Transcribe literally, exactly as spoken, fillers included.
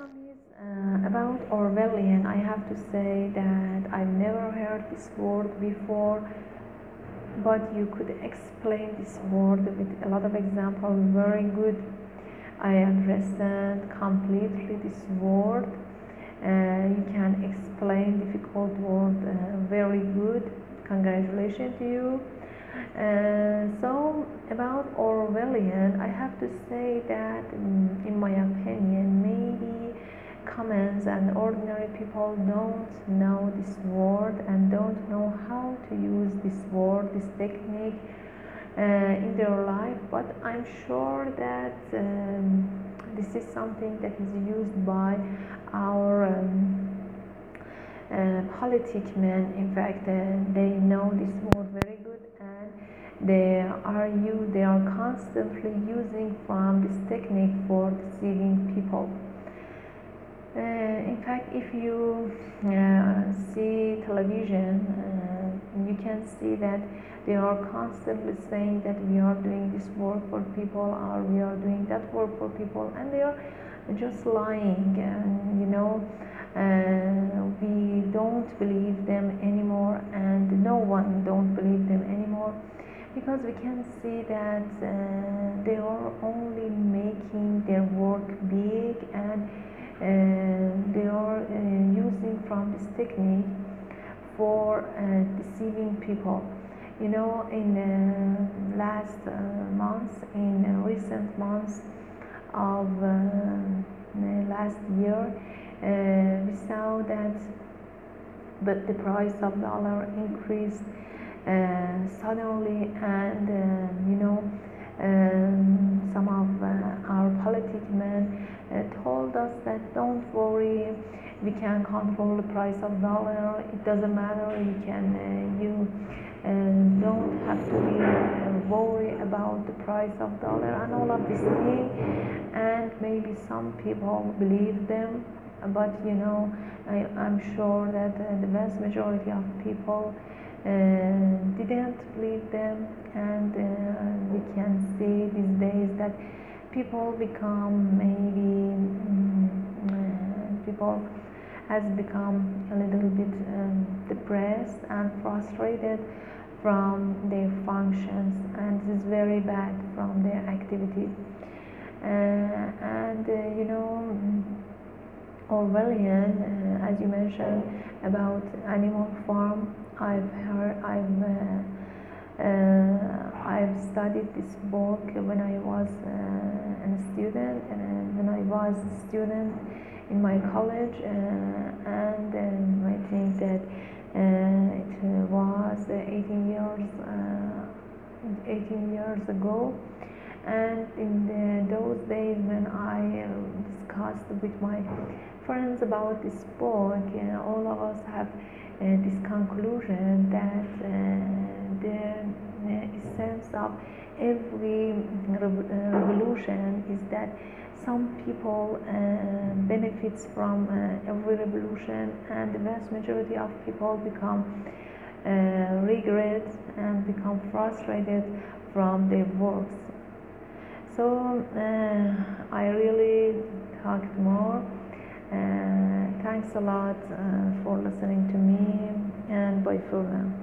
Kamis, uh, about Orwellian, I have to say that I've never heard this word before, but you could explain this word with a lot of examples. Very good. I understand completely this word. Uh, you can explain difficult word uh, very good. Congratulations to you. Uh, so about Orwellian, I have to say that mm, in my opinion, maybe commons and ordinary people don't know this word and don't know how to use this word, this technique uh, in their life, but I'm sure that um, this is something that is used by our um, uh, politic men. In fact, uh, they know this word very good, and they are you they are constantly using from this technique for deceiving people. Uh, in fact, if you uh, see television, uh, you can see that they are constantly saying that we are doing this work for people or we are doing that work for people, and they are just lying. And you know, uh, we don't believe them anymore, and no one don't believe them anymore, because we can see that uh, they are only making their work big, and uh, they are uh, using from this technique for uh, deceiving people. You know, in the last uh, months, in uh, recent months of uh, last year, uh, we saw that but the price of dollar increased uh, suddenly, and uh, you know, um, some of uh, our political men uh, told us that don't worry, we can control the price of dollar, it doesn't matter, you can uh, you uh, don't have to be uh, worry about the price of dollar and all of these things. And maybe some people believe them, but you know, I, I'm sure that uh, the vast majority of people uh, didn't believe them, and uh, we can see these days that people become maybe mm, uh, people has become a little bit um, depressed and frustrated from their functions, and this is very bad from their activity. Uh, and uh, you know, Orwellian, uh, as you mentioned about Animal Farm, I've heard, I've, uh, uh, I've studied this book when I was uh, a student, and when I was a student in my college, uh, and um, I think that uh, it was eighteen years, uh, eighteen years ago. And in the, those days when I uh, discussed with my friends about this book, uh, all of us have uh, this conclusion that uh, the uh, essence of every rev- uh, revolution is that some people uh, benefits from uh, every revolution, and the vast majority of people become uh, regret and become frustrated from their works. So uh, I really talked more. Uh, thanks a lot uh, for listening to me, and bye for now.